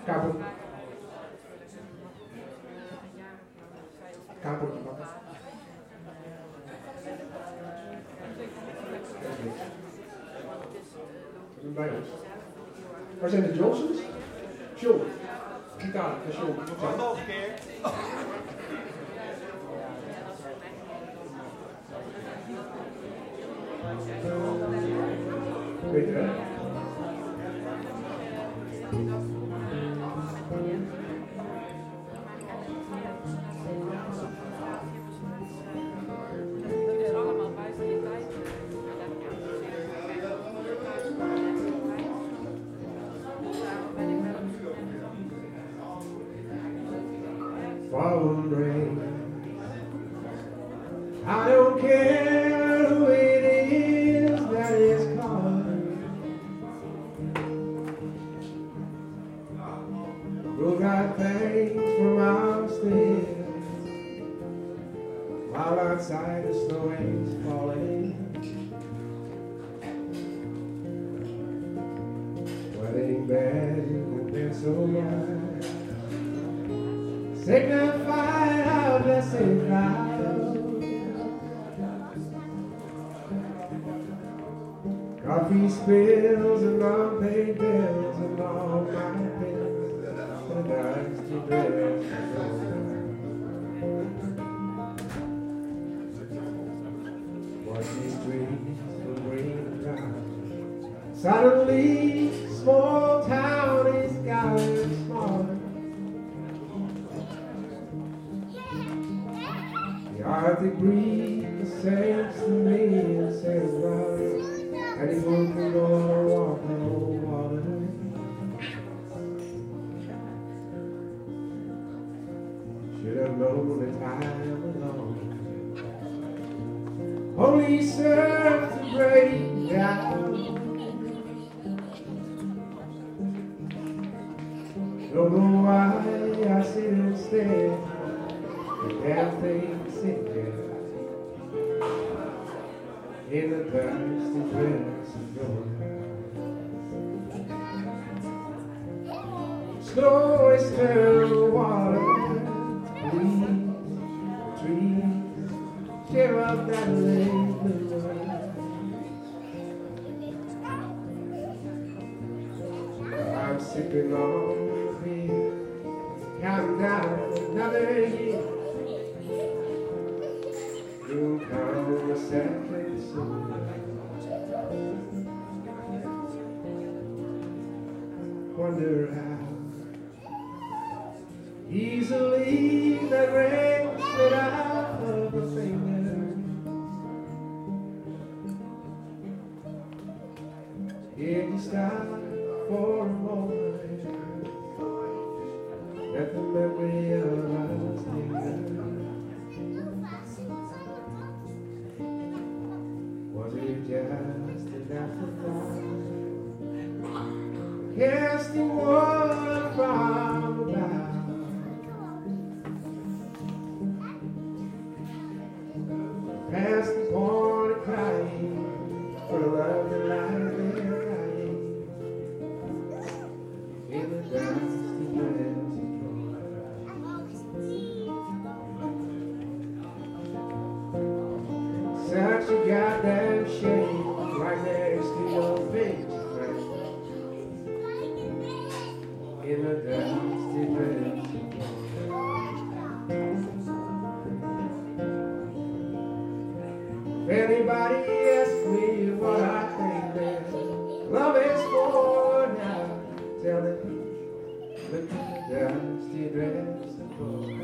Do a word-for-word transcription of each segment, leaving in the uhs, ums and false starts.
Kapot. Kapot die pakken. Dat is bij ons. Waar zijn de Johnsons? John. Gitaar, dat is John. Nog een keer. Weet je hè? Fallen rain. I don't care who it is that is calling. We'll got thanks from our stairs while outside the snow is falling. Wedding bells have been so bright. Signify our blessed life. Coffee spills and unpaid bills and all my pills and nights to dress. Watch these trees from green dry. Suddenly, small town is gotten smaller. The Arctic breeze sails to me and says, well, anyone can go on a walk on water. Should have known that time alone only serves to break down. Don't know why I sit instead. Damn thing sitting in the dusty dress of joy. Snow is still water, leaves, trees, cheer up that lake below. I'm sipping on beer, counting down another year. You come a second soon. Wonder how easily that rain slid out of her finger. If you stop for a moment, let the memory of us linger. Was it just an afterthought? Casting water from about. Past the point of crying for the love that lies there crying in the dusty dress of joy. Such a goddamn shame right next to your face. In a dusty dress. If anybody asks me what I think that love is for now, tell them, look at the dusty dress of joy.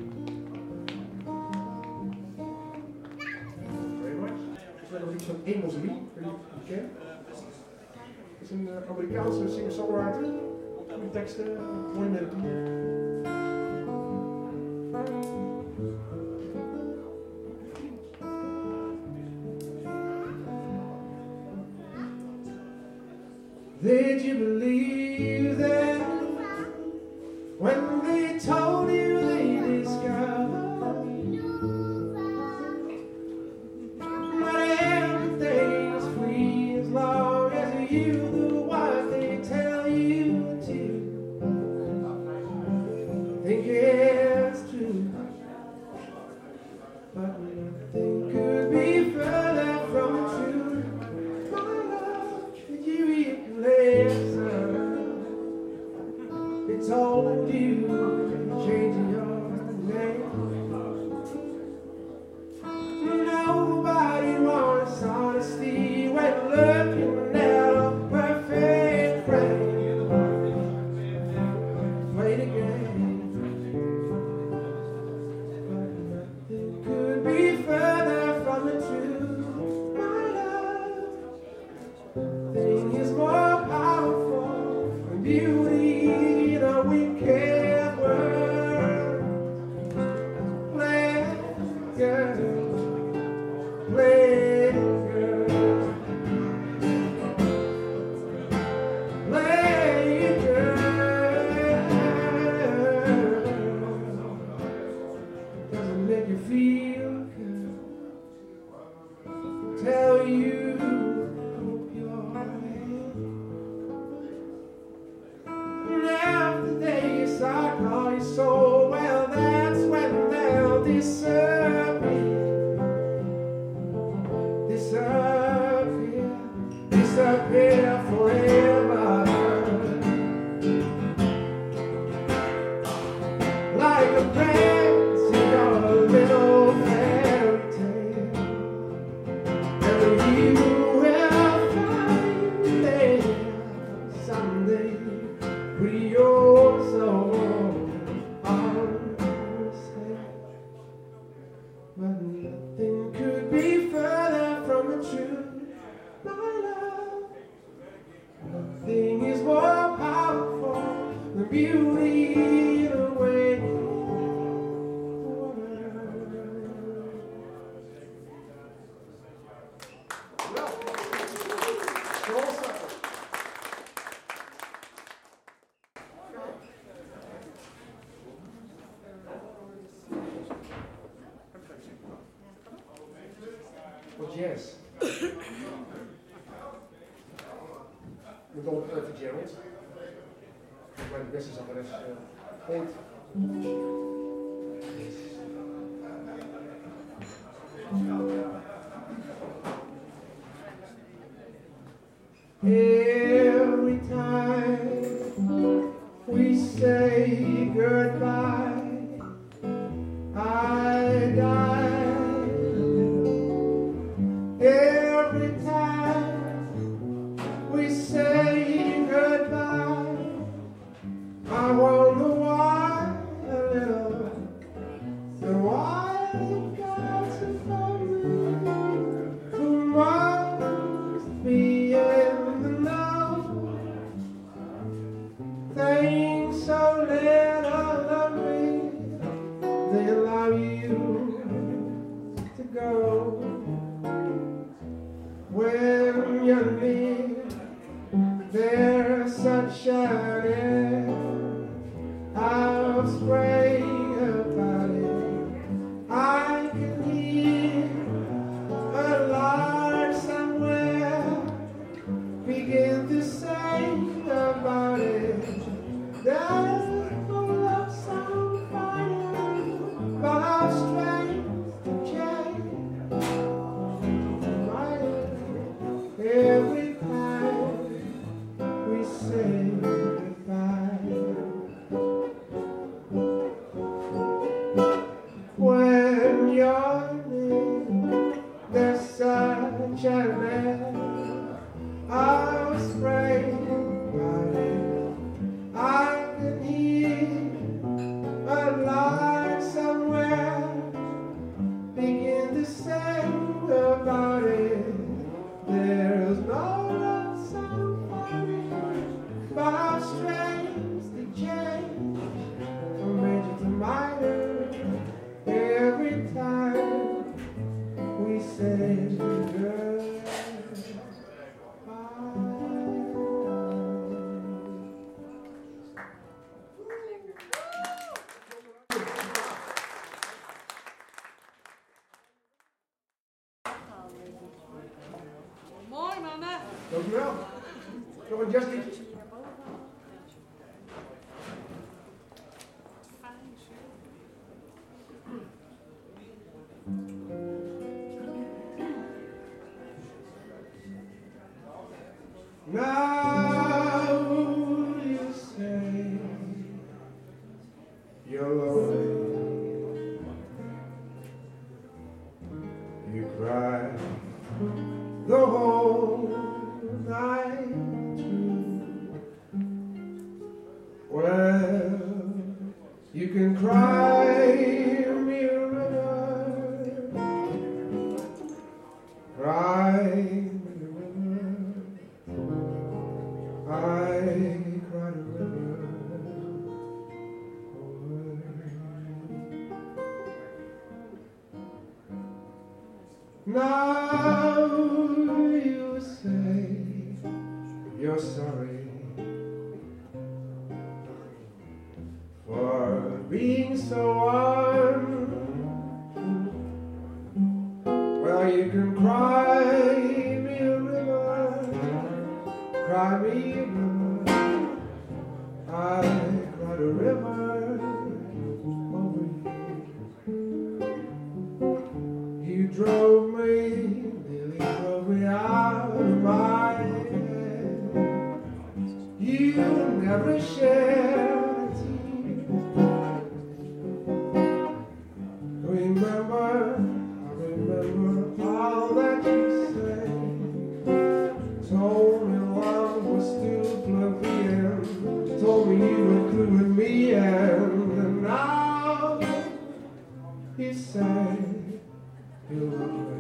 Very much. Ik speel nog iets van Amos Lee, weet je of je het kent. Het is een uh, Amerikaanse singer-songwriter. Goede teksten, mooie melodie. Did you believe them when they told you they discovered that everything is free as long as you do what they tell you to? looking at a perfect frame. Wait again. Nothing could be further from the truth. My love, thing is more powerful than beauty in a wicked world. Play, girl, play, girl, play, girl. Doesn't make you feel good. Tell you hope you're right. And after they start call you so well, that's when they'll disappear, disappear, disappear forever. Like a prince in your little fairy tale, and you will find there someday, pretty yours so on but nothing could be further from the truth, my love. Nothing is more powerful than beauty in a way. Well, yes. We're going to Earth Gerald. Mijn beste zangeres heet. Every time we say goodbye, I die. Every time we say goodbye, I wonder why a little, and why you got to find me, who must be in the know. Things so little of me, they allow you to go. When you're near, there's sunshine in I'll spray about it. I can hear a lark somewhere begin to sing about it. There's no love song fire, but our strength to change. Every time we say goodbye, when you're near, there's such a land I'll spray about it. I can hear a lark somewhere begin to sing about it. There's no love sound funny, but our strengths they change from major to minor every time we say goodbye. Mooi, mama. Dankjewel. Nog een jazzliedje. Now you say you're lonely, you cry the whole cried a river over you. Now you say you're sorry for being so untrue. Well, you can cry me a river, cry me a river. I cried a river over you. You drove me, nearly drove me out of my head. You never shared a tear. Remember, I remember all that you said. Told me love was still plugged in. Told me you were through with me, and, and now you say you love me.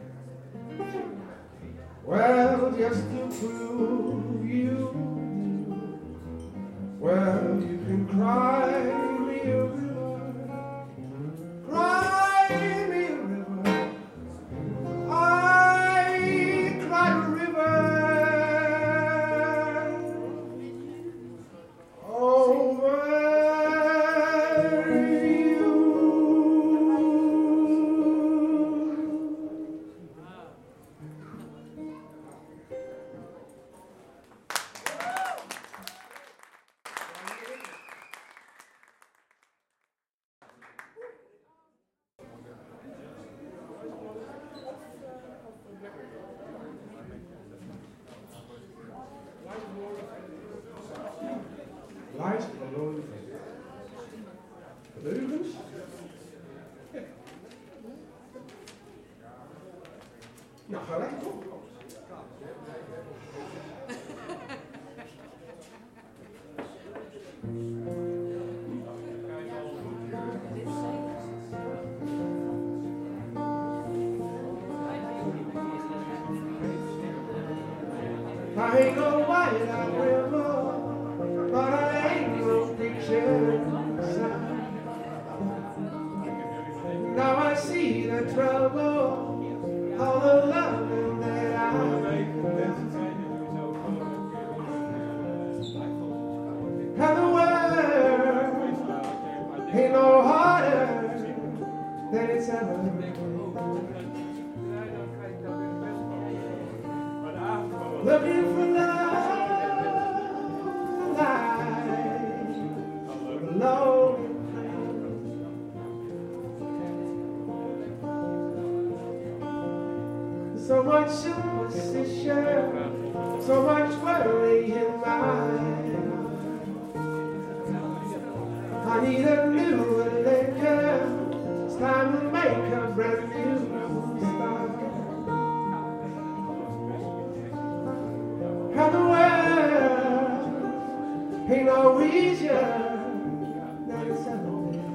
Well, just to prove you, well, you can cry me a river, cry me a river. I cried a river over you. Lies alone. Leugens. Nou, ga lekker op. I ain't no white out river, but I ain't no picture inside. Now I see the trouble, all the loving that I and the world ain't no harder than it's ever been. Looking for love, life, alone. So much superstition, so much worry in my heart. I need a new religion. It's time to make a brand new start. And the world ain't no reason that it's ever been.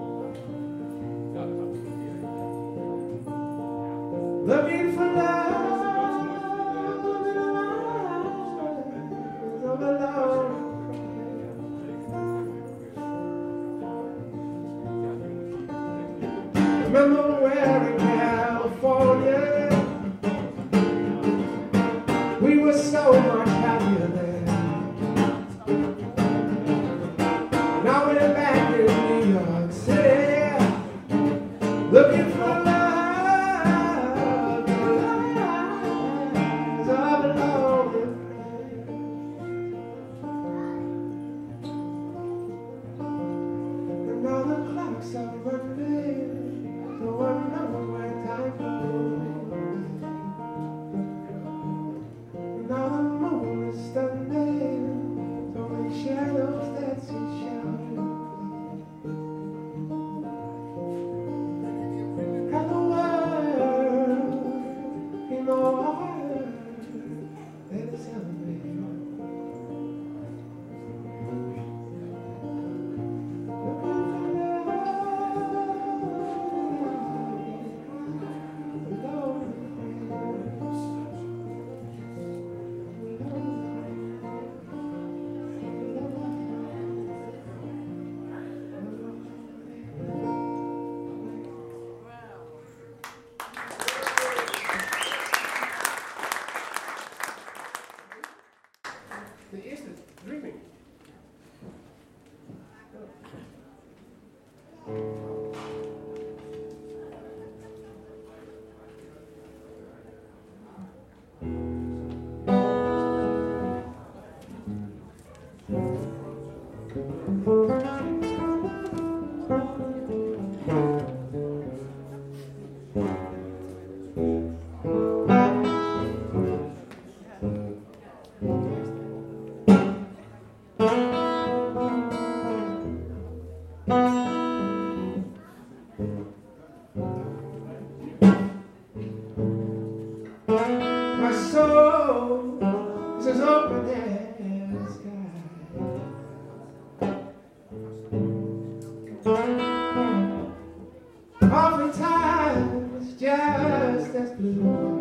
Looking for love in the eyes of a love. Remember where in California we were so much happier then. Now we're back in New York City, looking for love in the eyes of a lonely friend. And now the clocks are running, so I know where time goes. Now the moon is standing, so many shadows that she shines. And the world ain't no harder than it's ever been. Looking for love, alone. De eerste, Dreaming. My soul is as open as the sky. Oftentimes just as blue.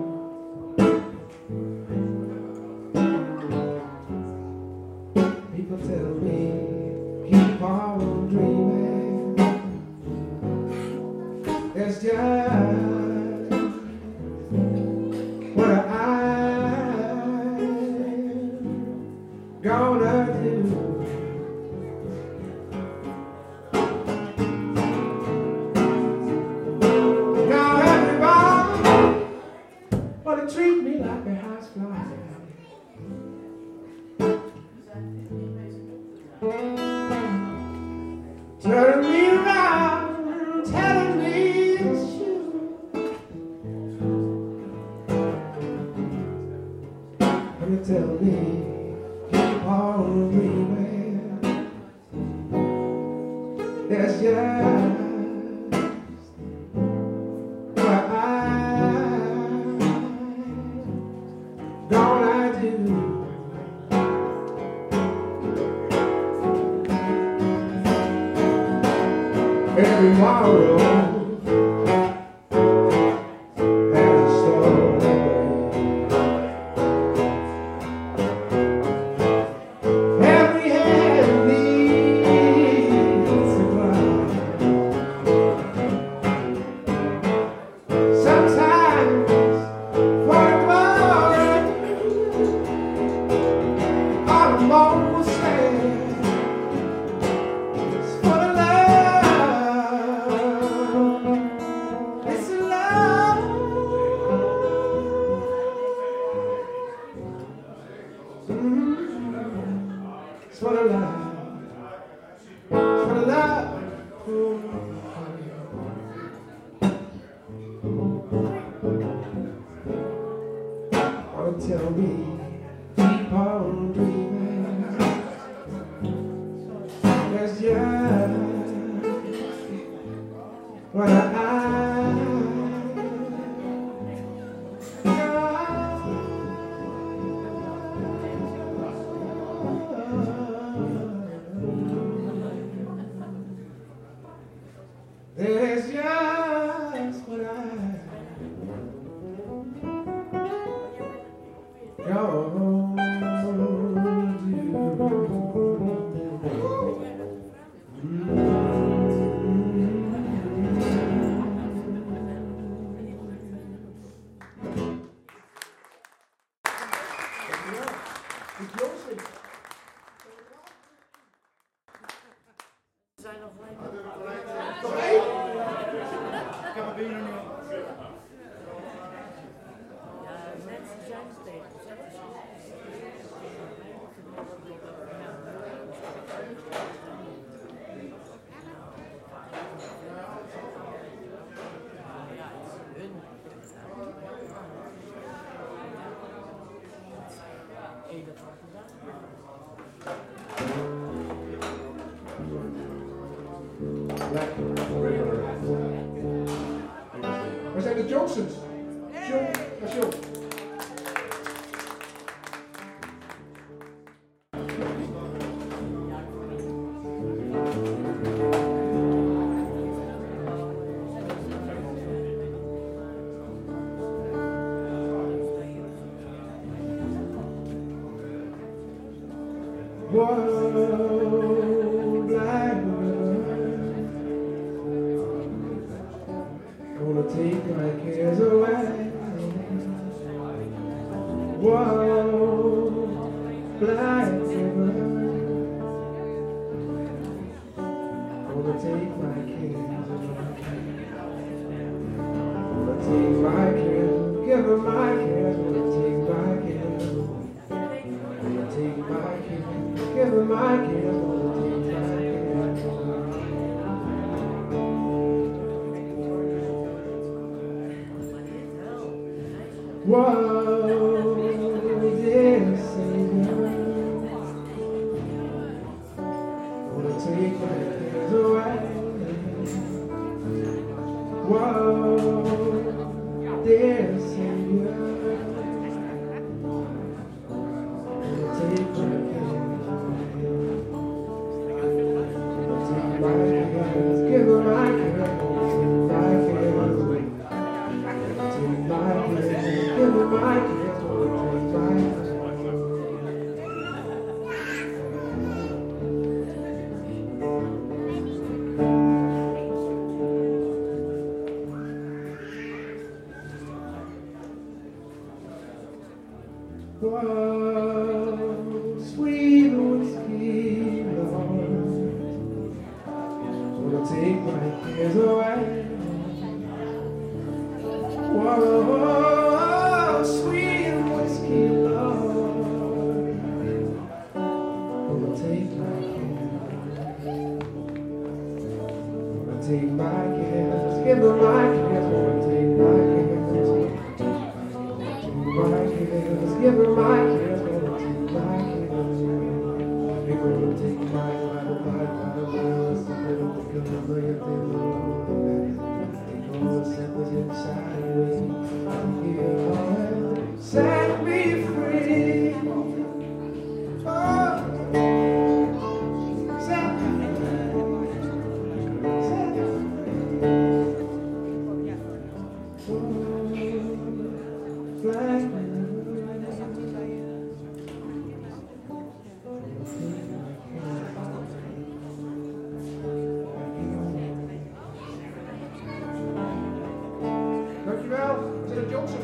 People tell me, keep on dreaming. It's just what I'm gonna do. Now everybody wanna treat me like a housefly. Turning me around, telling me it's true. And they tell me, keep on dreaming. That's just what I'm gonna do. Every morrow has a story. Every hand needs a cloud. Sometimes for the glory, almost sad. It's for the love. It's a love. Mm-hmm. It's for the love. It's for the love. Oh, tell me, keep on dreaming. That's just what I There's just what I gonna Zijn nog gelijk. Nog één? Ik heb een benen nu al. Ja, mensen zijn steeds. Waar zijn de Johnsons? John, dat is John. Whoa, black river, gonna take my cares away. Whoa, black river. Gonna take my cares, gonna take my cares, give her my cares, gonna take my cares, gonna take my cares, give her my cares, gonna take my cares. Whoa, dear Savior, gonna take my cares away. Whoa, dear Savior, gonna take my cares away. Gonna take my cares, give her my cares, gonna take my cares away. Take my cares, give her my cares, gonna take my cares. Whoa, sweet whiskey, Lord, gonna take my cares away. Whoa, sweet whiskey, Lord, gonna take my cares. Gonna take my cares, give her my cares, gonna take my cares. My cares, give her my cares, gonna take my cares. They're gonna take my, my, my, my, my, secret of the good of the they're gonna set me inside me. Set me free. Oh, set me free. Set me free. Oh, black man. Dankjewel, is het Johnson?